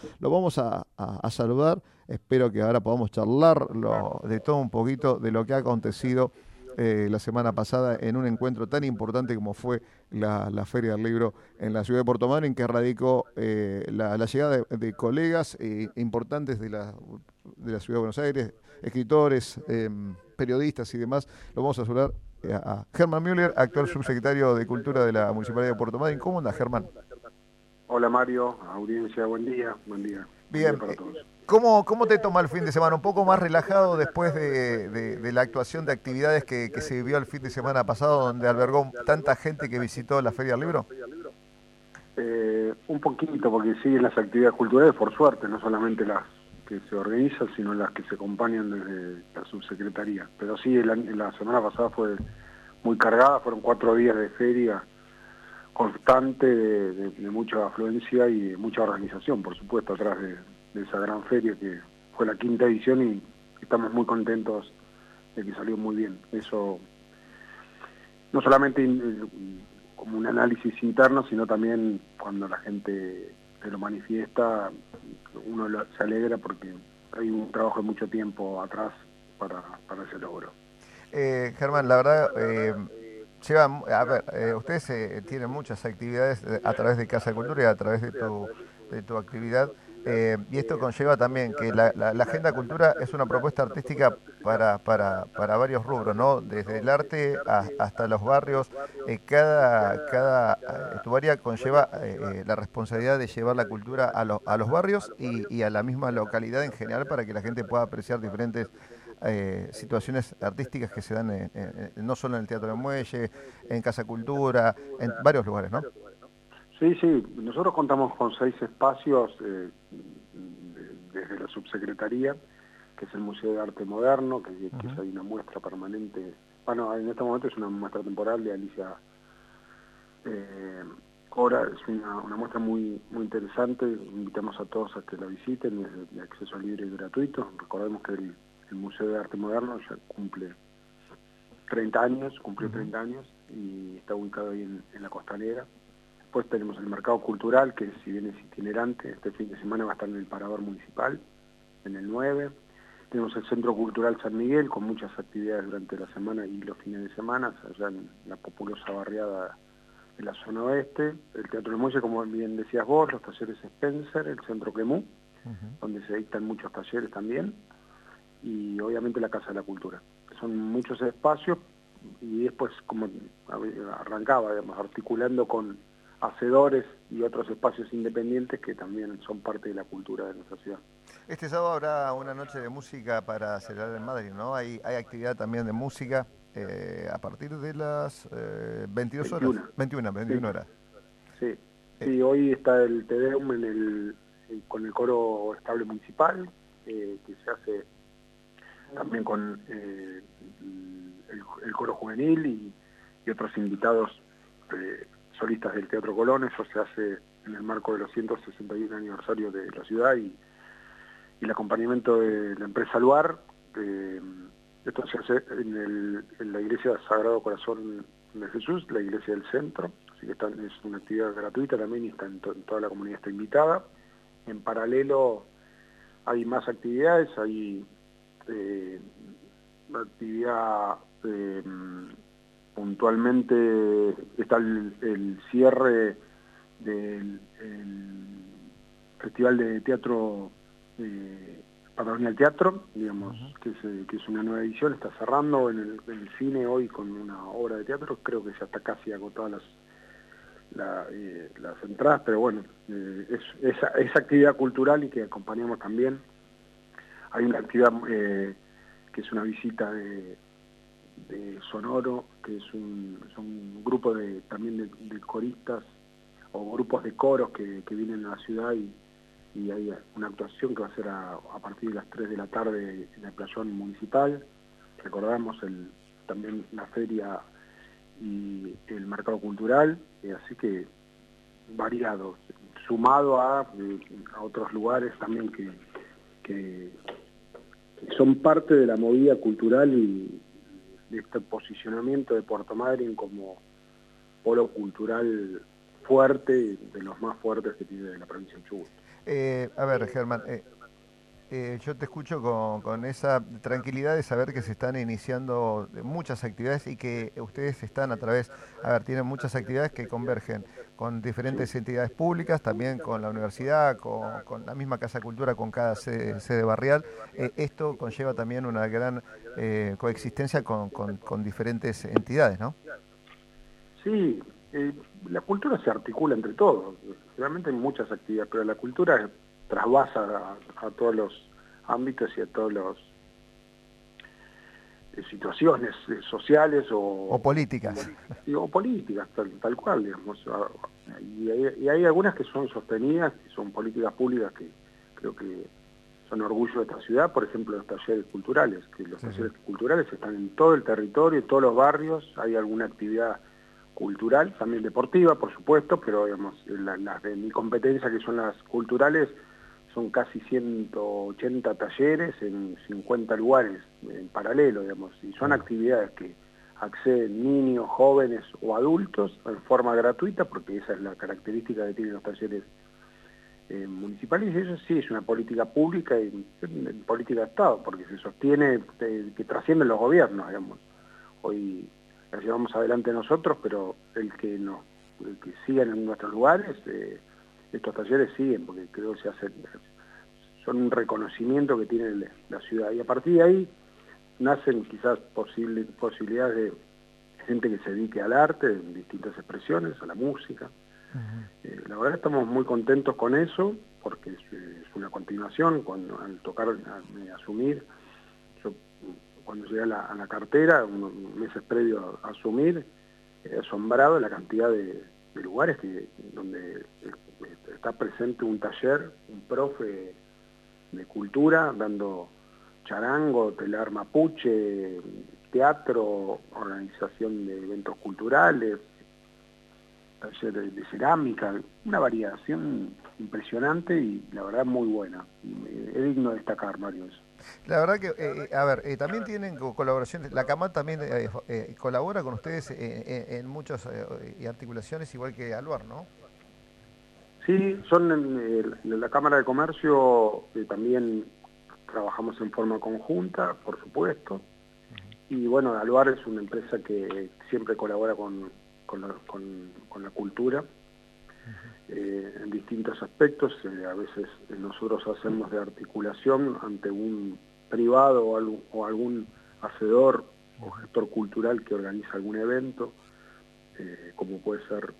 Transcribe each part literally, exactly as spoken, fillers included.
Lo vamos a, a- a saludar. Espero que ahora podamos charlar lo- de todo un poquito de lo que ha acontecido eh, la semana pasada en un encuentro tan importante como fue la, la Feria del Libro en la ciudad de Puerto Madryn, que radicó eh, la, la llegada de, de colegas eh, importantes de la, de la ciudad de Buenos Aires, escritores, eh, periodistas y demás. Lo vamos a saludar eh, a Germán Müller, actual subsecretario de Cultura de la Municipalidad de Puerto Madryn. ¿Cómo anda, Germán? Hola Mario, audiencia, buen día, buen día, buen día Bien, para eh, todos. ¿cómo, cómo te toma el fin de semana? ¿Un poco más relajado después de, de- de la actuación de actividades que, que se vivió el fin de semana pasado, donde albergó tanta gente que visitó la Feria del Libro? Eh, un poquito, porque siguen las actividades culturales, por suerte, no solamente las que se organizan, sino las que se acompañan desde la subsecretaría. Pero sí, la, la semana pasada fue muy cargada, fueron cuatro días de feria constante, de, de- de mucha afluencia y de mucha organización, por supuesto, atrás de, de esa gran feria que fue la quinta edición y estamos muy contentos de que salió muy bien. Eso no solamente in- como un análisis interno, sino también cuando la gente te lo manifiesta, uno lo- se alegra porque hay un trabajo de mucho tiempo atrás para, para ese logro. Eh, Germán, la verdad, eh, llevan, a ver, eh, ustedes eh, tienen muchas actividades eh, a través de Casa Cultura y a través de tu, de tu actividad, eh, y esto conlleva también que la, la- la Agenda Cultura es una propuesta artística para, para, para varios rubros, ¿no? Desde el arte a- hasta los barrios, eh, cada, cada eh, tu área conlleva eh, eh, la responsabilidad de llevar la cultura a, los a los barrios y, y a la misma localidad en general para que la gente pueda apreciar diferentes eh, situaciones artísticas que se dan en- en- en- no solo en el Teatro de Muelle, en Casa Cultura, en varios lugares, ¿no? Sí, sí, nosotros contamos con seis espacios eh, de- desde la subsecretaría, que es el Museo de Arte Moderno, que, que es Ujú. ahí una muestra permanente. Bueno, en este momento es una muestra temporal de Alicia eh, Cora, es una, una muestra muy muy interesante, invitamos a todos a que la visiten, es de acceso libre y gratuito. Recordemos que el, el Museo de Arte Moderno ya cumple treinta años, cumplió Ujú. treinta años y está ubicado ahí en, en la Costanera. Después tenemos el Mercado Cultural, que si bien es itinerante, este fin de semana va a estar en el Parador Municipal, en el nueve. Tenemos el Centro Cultural San Miguel, con muchas actividades durante la semana y los fines de semana, allá en la populosa barriada de la zona oeste. El Teatro del Muelle, como bien decías vos, los talleres Spencer, el Centro Quemú, Ujú. donde se dictan muchos talleres también, y obviamente la Casa de la Cultura. Son muchos espacios y después, como arrancaba, digamos, articulando con hacedores y otros espacios independientes que también son parte de la cultura de nuestra ciudad. Este sábado habrá una noche de música para celebrar en Madrid, ¿no? Hay, hay actividad también de música eh, a partir de las eh, veintidós horas, veintiuna, veintiuna, sí, veintiuna horas. sí. Eh, Sí, hoy está el Te Deum en el, en- con el coro estable municipal, eh, que se hace también con eh, el, el coro juvenil y, y otros invitados eh, solistas del Teatro Colón. Eso se hace en el marco de los ciento sesenta y uno aniversario de la ciudad y, y el acompañamiento de la empresa Luar. Eh, esto se hace en, el, en la iglesia Sagrado Corazón de Jesús, la iglesia del centro, así que está, es una actividad gratuita también y está en to, toda la comunidad está invitada. En paralelo hay más actividades, hay eh, actividad eh, puntualmente, está el, el cierre del el Festival de Teatro eh, Patagonia al Teatro, digamos, ujú. que es, eh, que es una nueva edición, está cerrando en el, en el cine hoy con una obra de teatro, creo que ya está casi agotadas las, la, eh, las entradas, pero bueno, eh, es, esa, esa actividad cultural y que acompañamos también. Hay una actividad eh, que es una visita de, de Sonoro, que es un, es un grupo de, también de, de coristas o grupos de coros que, que vienen a la ciudad y, y hay una actuación que va a ser a, a partir de las tres de la tarde en el playón municipal. Recordamos el, también la feria y el mercado cultural, eh, así que variado, sumado a, eh, a otros lugares también que, que son parte de la movida cultural y de este posicionamiento de Puerto Madryn como polo cultural fuerte, de los más fuertes que tiene la provincia de Chubut. Eh, a ver, Germán, eh, eh, yo te escucho con, con esa tranquilidad de saber que se están iniciando muchas actividades y que ustedes están a través, a ver, tienen muchas actividades que convergen con Sí, diferentes entidades públicas, también con la universidad, con, con la misma Casa Cultura, con cada sede, sede barrial. Eh, esto conlleva también una gran eh, coexistencia con, con- con diferentes entidades, ¿no? sí, eh, la cultura se articula entre todos. Realmente hay muchas actividades, pero la cultura trasvasa a, a todos los ámbitos y a todas las eh, situaciones eh, sociales O o, políticas. y- o políticas, tal, tal cual, digamos. Ah, Y hay, y hay algunas que son sostenidas, que son políticas públicas que creo que son orgullo de esta ciudad, por ejemplo, los talleres culturales, que los Sí, sí. talleres culturales están en todo el territorio, en todos los barrios, hay alguna actividad cultural, también deportiva, por supuesto, pero digamos, la- las de mi competencia, que son las culturales, son casi ciento ochenta talleres en cincuenta lugares en paralelo, digamos, y son Claro. actividades que acceden niños, jóvenes o adultos en forma gratuita, porque esa es la característica que tienen los talleres eh, municipales, y eso sí es una política pública y en política de Estado, porque se sostiene eh, que trasciende los gobiernos, digamos. Hoy la llevamos adelante nosotros, pero el que no, el que sigan en nuestros lugares, eh, estos talleres siguen, porque creo que se hacen, son un reconocimiento que tiene la ciudad. Y a partir de ahí nacen quizás posible, posibilidades de gente que se dedique al arte, en distintas expresiones, a la música. Ujú. Eh, la verdad estamos muy contentos con eso, porque es, eh, es una continuación, cuando al tocar, a, a asumir, yo cuando llegué a la, a la cartera, unos meses previo a, a asumir, he asombrado la cantidad de, de lugares que, donde eh, está presente un taller, un profe de cultura, dando charango, telar mapuche, teatro, organización de eventos culturales, taller de, de cerámica, una variación impresionante y la verdad muy buena. Es digno de destacar, Mario, eso. La verdad que, eh, eh, a ver, eh, también tienen co- colaboraciones. La CAMAT también eh, eh, colabora con ustedes eh, eh, en muchas eh, articulaciones, igual que Aluar, ¿no? Sí, son en, el- en la Cámara de Comercio, eh, también trabajamos en forma conjunta, por supuesto, y bueno, Aluar es una empresa que siempre colabora con, con, la, con, con la cultura eh, en distintos aspectos. Eh, a veces eh, nosotros hacemos de articulación ante un privado o, algún, o algún hacedor o gestor cultural que organiza algún evento, eh, como puede ser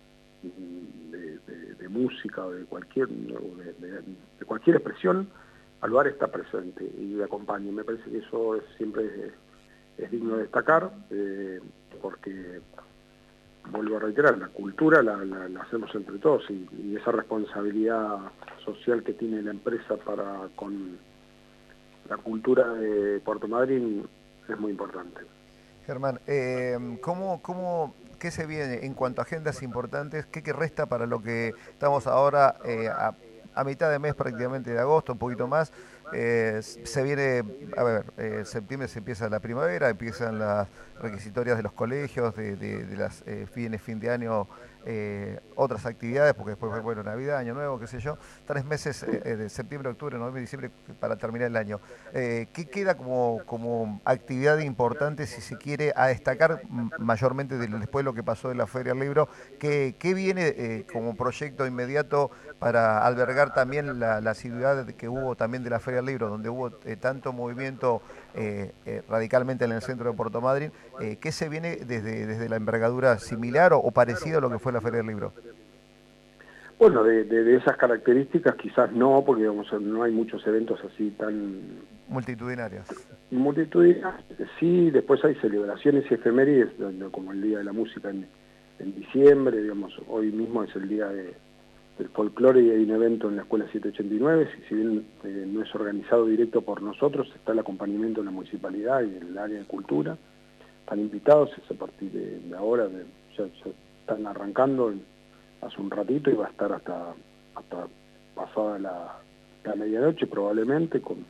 mm, de, de, de música o de cualquier, o de, de, de cualquier expresión. Aluar está presente y acompaña. Me parece que eso es, siempre es, es digno de destacar, eh, porque vuelvo a reiterar, la cultura la, la, la hacemos entre todos y, y esa responsabilidad social que tiene la empresa para con la cultura de Puerto Madryn es muy importante. Germán, eh, ¿cómo, cómo, qué se viene en cuanto a agendas importantes? ¿Qué, qué resta para lo que estamos ahora eh, a, a mitad de mes prácticamente de agosto, un poquito más? Eh, se viene, a ver, eh, septiembre se empieza la primavera, empiezan las requisitorias de los colegios, de, de, de las eh, fines, fin de año, eh, otras actividades, porque después, bueno, Navidad, Año Nuevo, qué sé yo, tres meses Sí. eh, eh, de septiembre, octubre, noviembre, diciembre para terminar el año. Eh, ¿qué queda como, como actividad importante, si se quiere, a destacar m- mayormente de- después de lo que pasó en la Feria del Libro? ¿Qué, qué viene eh, como proyecto inmediato para albergar también la, la ciudad que hubo también de la Feria del Libro, donde hubo eh, tanto movimiento eh, eh, radicalmente en el centro de Puerto Madryn? Eh, ¿qué se viene desde, desde la envergadura similar o, o parecido a lo que fue la Feria del Libro? Bueno, de, de, de esas características quizás no, porque digamos, no hay muchos eventos así tan Multitudinarias. multitudinarios. Sí, después hay celebraciones y efemérides, donde- como el Día de la Música en, en diciembre, digamos, hoy mismo es el Día de, del Folclore y hay un evento en la Escuela setecientos ochenta y nueve, si, si bien eh, no es organizado directo por nosotros, está el acompañamiento de la municipalidad y del área de cultura. Están invitados, es a partir de, de ahora, de, ya, ya están arrancando hace un ratito y va a estar hasta, hasta pasada la, la medianoche probablemente, con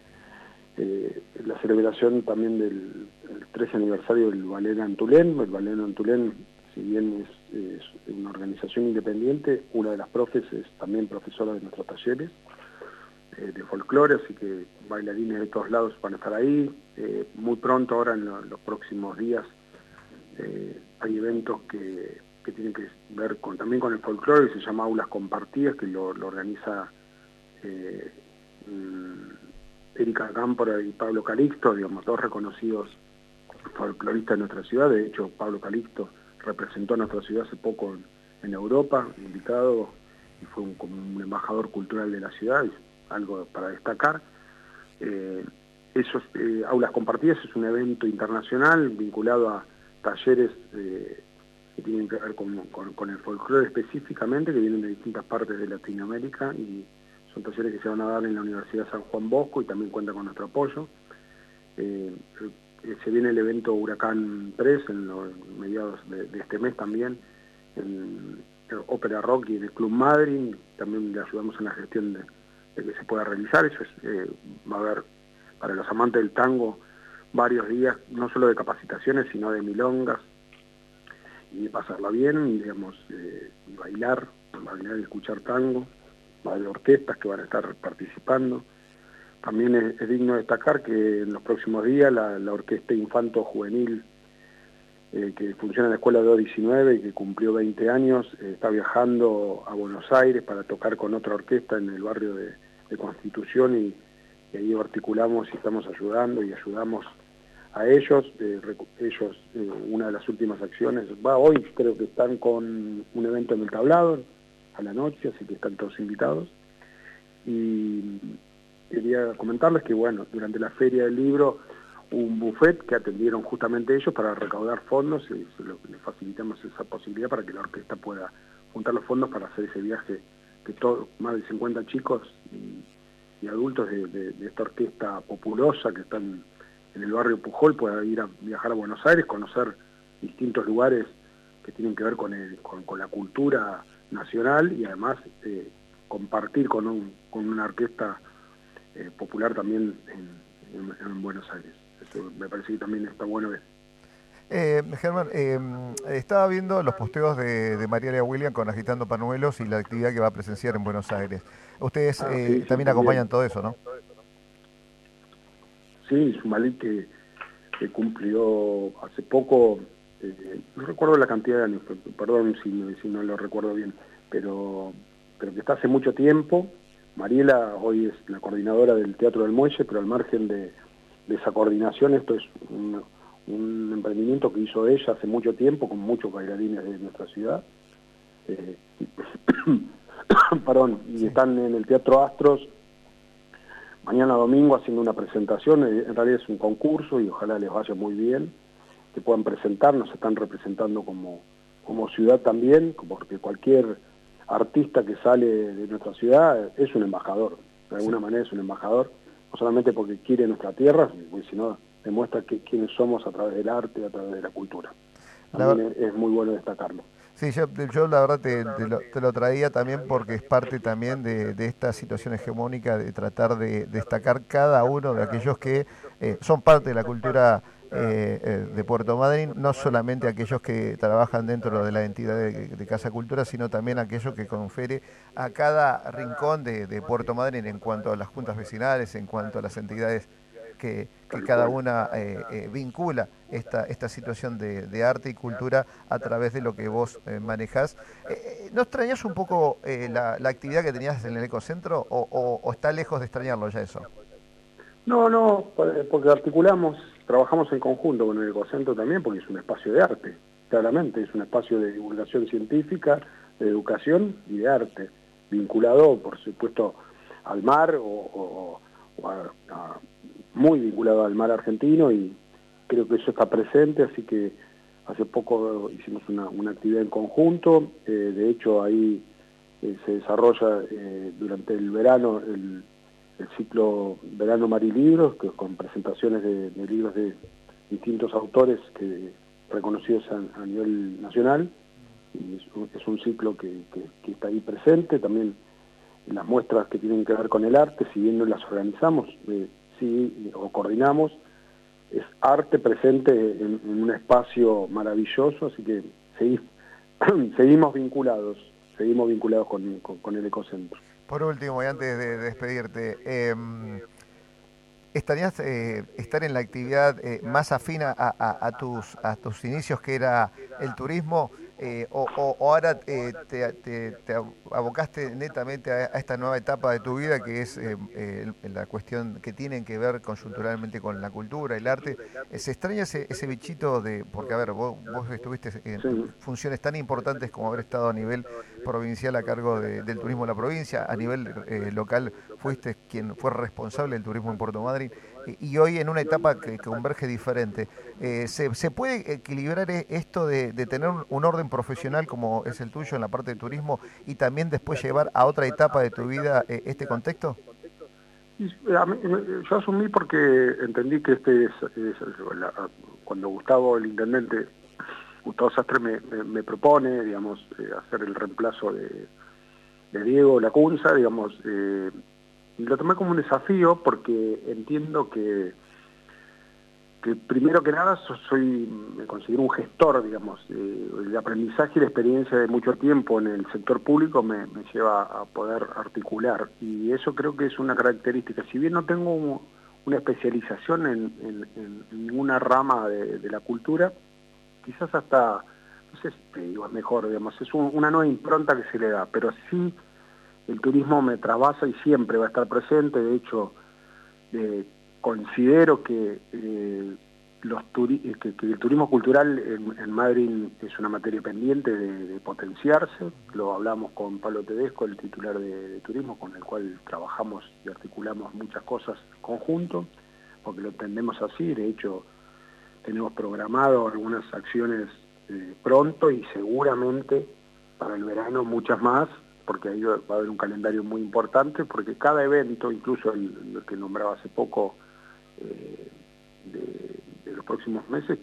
eh, la celebración también del el trece aniversario del Ballet Antulén. El Ballet Antulén si bien es, es una organización independiente, una de las profes es también profesora de nuestros talleres eh, de folclore, así que bailarines de todos lados van a estar ahí. Eh, muy pronto, ahora en lo, los próximos días, eh, hay eventos que, que tienen que ver con, también con el folclore, que se llama Aulas Compartidas, que lo, lo organiza eh, mm, Erika Cámpora y Pablo Calixto, digamos, dos reconocidos folcloristas de nuestra ciudad. De hecho, Pablo Calixto representó a nuestra ciudad hace poco en, en Europa, invitado, y fue un, como un embajador cultural de la ciudad, y algo para destacar. Eh, esos, eh, Aulas Compartidas es un evento internacional vinculado a talleres eh, que tienen que ver con, con, con el folclore específicamente, que vienen de distintas partes de Latinoamérica, y son talleres que se van a dar en la Universidad San Juan Bosco y también cuenta con nuestro apoyo. Eh, se viene el evento Huracán Press en los mediados de, de este mes también, en Ópera Rock y en el Club Madryn. También le ayudamos en la gestión de, de que se pueda realizar. Eso es, eh, va a haber para los amantes del tango varios días, no solo de capacitaciones, sino de milongas, y de pasarla bien, digamos, eh, y bailar, bailar y escuchar tango. Va a haber orquestas que van a estar participando. También es, es digno destacar que en los próximos días la, la Orquesta Infanto Juvenil, eh, que funciona en la Escuela de O diecinueve y que cumplió veinte años, eh, está viajando a Buenos Aires para tocar con otra orquesta en el barrio de, de Constitución, y, y ahí articulamos y estamos ayudando y ayudamos a ellos. Eh, ellos, eh, una de las últimas acciones, va hoy creo que están con un evento en el Tablado a la noche, así que están todos invitados. Y quería comentarles que, bueno, durante la Feria del Libro hubo un buffet que atendieron justamente ellos para recaudar fondos, y se lo, les facilitamos esa posibilidad para que la orquesta pueda juntar los fondos para hacer ese viaje, que todo, más de cincuenta chicos y, y adultos de, de, de esta orquesta populosa que están en el barrio Pujol puedan ir a viajar a Buenos Aires, conocer distintos lugares que tienen que ver con, el, con, con la cultura nacional, y además eh, compartir con, un, con una orquesta eh, popular también en, en, en Buenos Aires. Eso me parece que también está bueno ver. Eh, Germán, eh, estaba viendo los posteos de, de Mariela William con Agitando Panuelos y la actividad que va a presenciar en Buenos Aires. Ustedes Ah, eh, sí, sí, también también acompañan todo eso, ¿no? Sí, Sumalí que, que cumplió hace poco, eh, no recuerdo la cantidad de años, perdón si, si no lo recuerdo bien, pero, pero que está hace mucho tiempo. Mariela hoy es la coordinadora del Teatro del Muelle, pero al margen de, de esa coordinación, esto es un, un emprendimiento que hizo ella hace mucho tiempo, con muchos bailarines de nuestra ciudad. Eh, perdón, y Sí. están en el Teatro Astros mañana domingo haciendo una presentación. En realidad es un concurso y ojalá les vaya muy bien, que puedan presentar. Nos están representando como, como ciudad también, porque cualquier artista que sale de nuestra ciudad es un embajador, de alguna Sí. manera es un embajador, no solamente porque quiere nuestra tierra, sino demuestra que quiénes somos a través del arte, a través de la cultura. La, También es, es muy bueno destacarlo. Sí, yo, yo la verdad te, te lo, te lo traía también porque es parte también de, de esta situación hegemónica de tratar de destacar cada uno de aquellos que eh, son parte de la cultura eh, eh, de Puerto Madryn, no solamente aquellos que trabajan dentro de la entidad de, de Casa Cultura, sino también aquellos que confere a cada rincón de, de Puerto Madryn en cuanto a las juntas vecinales, en cuanto a las entidades que, que Tal cada cual. una eh, eh, vincula esta, esta situación de, de arte y cultura a través de lo que vos eh, manejás. Eh, ¿No extrañas un poco eh, la, la actividad que tenías en el Ecocentro o, o, o está lejos de extrañarlo ya eso? No, no, porque articulamos, trabajamos en conjunto con el Ecocentro también, porque es un espacio de arte, claramente, es un espacio de divulgación científica, de educación y de arte, vinculado, por supuesto, al mar, o, o, o a, a, muy vinculado al mar argentino, y creo que eso está presente, así que hace poco hicimos una, una actividad en conjunto. Eh, de hecho ahí eh, se desarrolla eh, durante el verano el el ciclo Verano Mar y Libros, que con presentaciones de, de libros de distintos autores que reconocidos a, a nivel nacional, y es un, es un ciclo que, que, que está ahí presente. También las muestras que tienen que ver con el arte, si bien no las organizamos, eh, sí, o coordinamos, es arte presente en, en un espacio maravilloso, así que seguí, seguimos vinculados, seguimos vinculados con, con, con el ecocentro. Por último, y antes de, de despedirte, eh, ¿estarías eh, estar en la actividad eh, más afina a, a, a, tus, a tus inicios, que era el turismo, eh, o, o, o ahora eh, te, te, te abocaste netamente a, a esta nueva etapa de tu vida, que es eh, eh, la cuestión que tienen que ver coyunturalmente con la cultura, el arte? Eh, ¿Se extraña ese, ese bichito de, porque a ver, vos, vos estuviste en Sí. funciones tan importantes como haber estado a nivel provincial a cargo de, del turismo de la provincia, a nivel eh, local fuiste quien fue responsable del turismo en Puerto Madryn, y hoy en una etapa que converge diferente. Eh, ¿se, ¿Se puede equilibrar esto de, de tener un, un orden profesional como es el tuyo en la parte de turismo y también después llevar a otra etapa de tu vida eh, este contexto? Y a mí, yo asumí porque entendí que este es, es la, cuando Gustavo, el intendente, Gustavo Sastre me, me, me propone, digamos, eh, hacer el reemplazo de, de Diego Lacunza, digamos, eh, y lo tomé como un desafío porque entiendo que, que primero que nada soy, me considero un gestor, digamos, eh, el aprendizaje y la experiencia de mucho tiempo en el sector público me, me lleva a poder articular, y eso creo que es una característica. Si bien no tengo un, una especialización en, en, en ninguna rama de, de la cultura, quizás hasta, no sé si te digo, es mejor, digamos, es un, una nueva impronta que se le da, pero sí el turismo me trabasa y siempre va a estar presente. De hecho, eh, considero que, eh, los turi que, que el turismo cultural en, en Madrid es una materia pendiente de, de potenciarse. Lo hablamos con Pablo Tedesco, el titular de, de turismo, con el cual trabajamos y articulamos muchas cosas conjunto, porque lo entendemos así. De hecho, tenemos programado algunas acciones eh, pronto, y seguramente para el verano muchas más, porque ahí va a haber un calendario muy importante, porque cada evento, incluso el, el que nombraba hace poco, eh, de, de los próximos meses,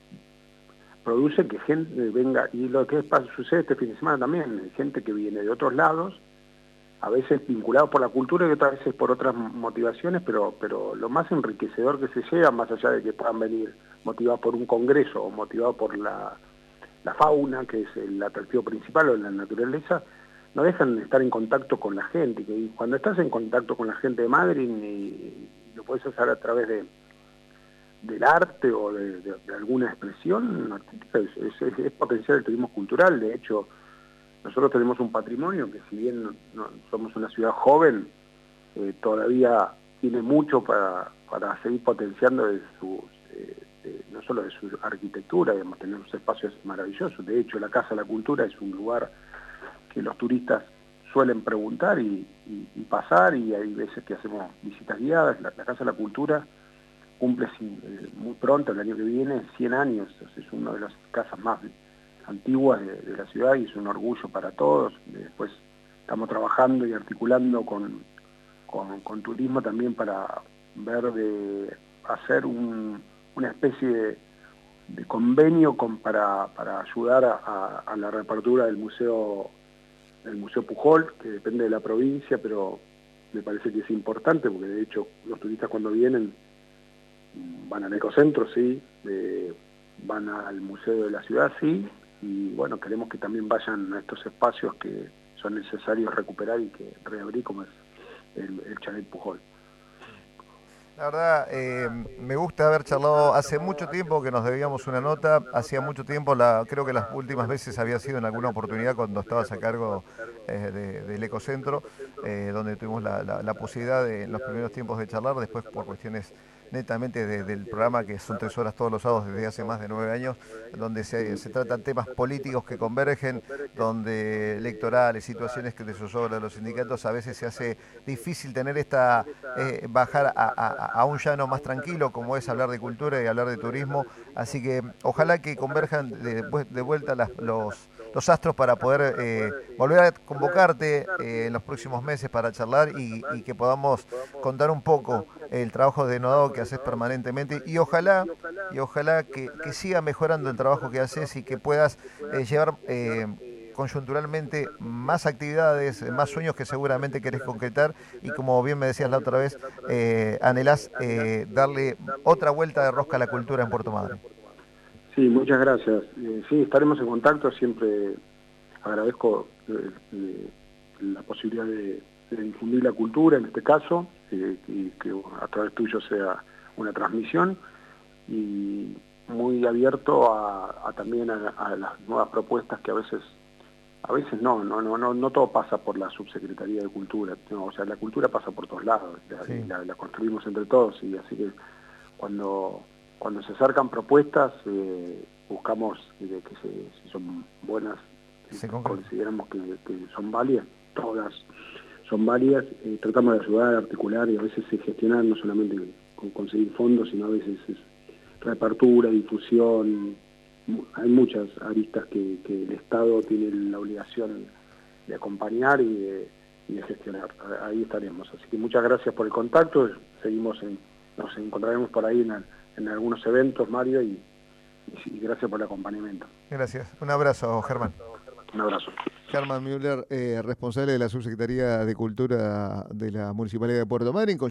produce que gente venga, y lo que pasa, sucede este fin de semana también, gente que viene de otros lados, a veces vinculados por la cultura y otras veces por otras motivaciones, pero, pero lo más enriquecedor que se lleva, más allá de que puedan venir motivados por un congreso o motivados por la, la fauna, que es el atractivo principal, o la naturaleza, no dejan de estar en contacto con la gente. Que cuando estás en contacto con la gente de Madrid, y lo puedes hacer a través de del arte o de, de, de alguna expresión artística, es, es, es potenciar el turismo cultural. De hecho, nosotros tenemos un patrimonio que, si bien no, no, somos una ciudad joven, eh, todavía tiene mucho para, para seguir potenciando de su, eh, de, no solo de su arquitectura, digamos, tenemos espacios maravillosos. De hecho, la Casa de la Cultura es un lugar que los turistas suelen preguntar y, y, y pasar, y hay veces que hacemos visitas guiadas. La, la Casa de la Cultura cumple sin, eh, muy pronto, el año que viene, cien años. Entonces, es una de las casas más antiguas de, de la ciudad, y es un orgullo para todos. Después estamos trabajando y articulando con, con, con turismo también para ver de hacer un, una especie de, de convenio con, para, para ayudar a, a, a la reapertura del museo el Museo Pujol, que depende de la provincia, pero me parece que es importante, porque de hecho los turistas cuando vienen van al ecocentro, sí, eh, van al museo de la ciudad, sí, y bueno, queremos que también vayan a estos espacios que son necesarios recuperar y que reabrir, como es el, el Chalet Pujol. La verdad, eh, me gusta haber charlado. Hace mucho tiempo que nos debíamos una nota, hacía mucho tiempo, la, creo que las últimas veces había sido en alguna oportunidad cuando estabas a cargo eh, de, del Ecocentro, eh, donde tuvimos la, la, la posibilidad de, en los primeros tiempos, de charlar. Después, por cuestiones netamente de, del programa, que son tres horas todos los sábados desde hace más de nueve años, donde se, se tratan temas políticos que convergen, donde electorales, situaciones que de zozobra de los sindicatos, a veces se hace difícil tener esta, eh, bajar a, a a un llano más tranquilo, como es hablar de cultura y hablar de turismo. Así que ojalá que converjan de, de vuelta las, los, los astros para poder eh, volver a convocarte eh, en los próximos meses para charlar, y, y que podamos contar un poco el trabajo denodado que haces permanentemente, y ojalá y ojalá que, que siga mejorando el trabajo que haces, y que puedas eh, llevar eh, coyunturalmente más actividades, más sueños que seguramente querés concretar, y como bien me decías la otra vez, eh, anhelás eh, darle otra vuelta de rosca a la cultura en Puerto Madryn. Sí, muchas gracias. Eh, sí, estaremos en contacto. Siempre agradezco eh, eh, la posibilidad de, de difundir la cultura, en este caso, eh, y que bueno, a través tuyo sea una transmisión, y muy abierto a, a también a, a las nuevas propuestas que a veces, a veces no, no, no, no, no todo pasa por la Subsecretaría de Cultura, no, o sea, la cultura pasa por todos lados, la, Sí. la, la construimos entre todos, y así que cuando cuando se acercan propuestas eh, buscamos de que se, si son buenas, Se si concreta. consideramos que, que son válidas, todas son válidas, eh, tratamos de ayudar, articular y a veces es gestionar, no solamente con conseguir fondos, sino a veces es reapertura, difusión. Hay muchas aristas que, que el Estado tiene la obligación de acompañar y de, y de gestionar. Ahí estaremos. Así que muchas gracias por el contacto. Seguimos en, nos encontraremos por ahí en, en algunos eventos, Mario, y, y, y gracias por el acompañamiento. Gracias. Un abrazo, Germán. Un abrazo. Germán Müller, eh, responsable de la Subsecretaría de Cultura de la Municipalidad de Puerto Madryn.